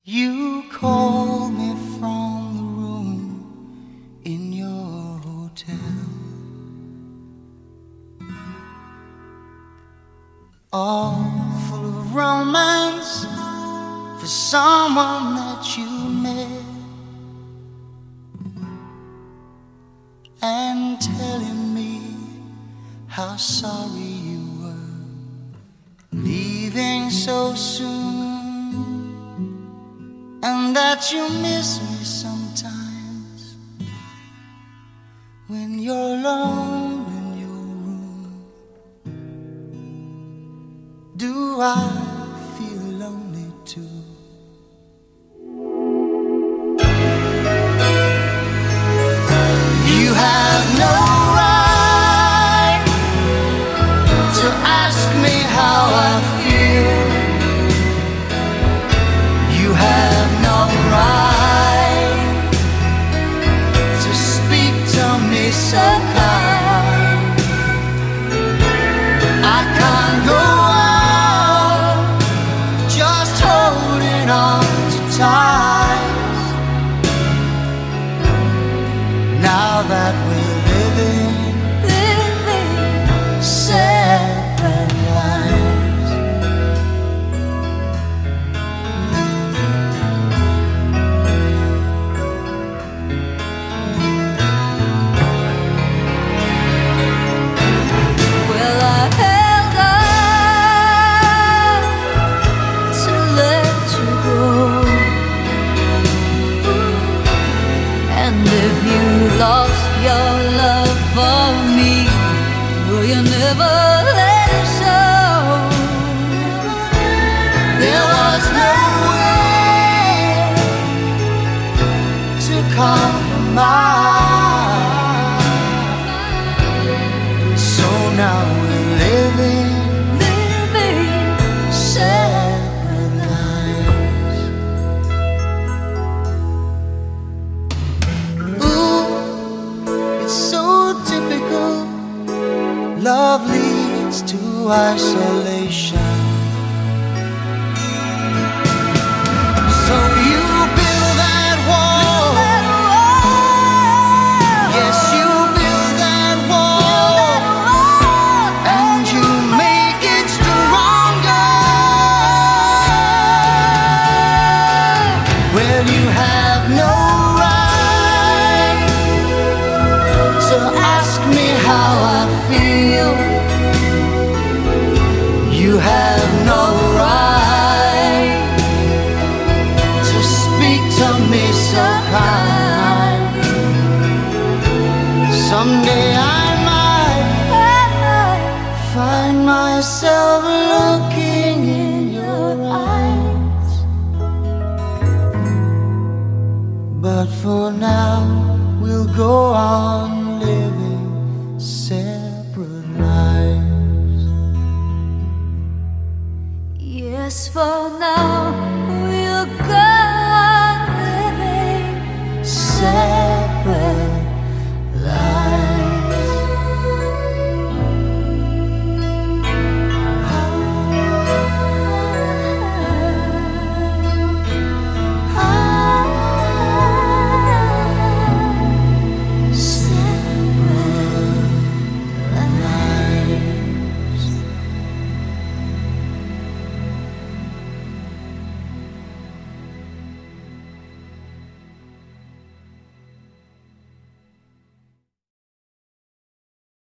You called me from the room in your hotel, all full of romance for someone that you met, and telling me how sorry you were leaving so soon, and that you miss me sometimes when you're alone in your room. Do I feel lonely too? You have no right to ask me how I feel. You have no right to speak to me so kind. I can't go on just holding on to ties. Now that we're living separate lives. Well, I held on to let you go, and if you lost your love for me, will you never let it show? There was no way to compromise, and so now we're living separate lives. Ooh, it's so typical. Love leads to isolation. So you build that wall. Yes, you build that wall, and you make it stronger. Well, you have no right to ask me how I feel. You have no right to speak to me so kind. Someday I might find myself looking in your eyes, but for now we'll go on living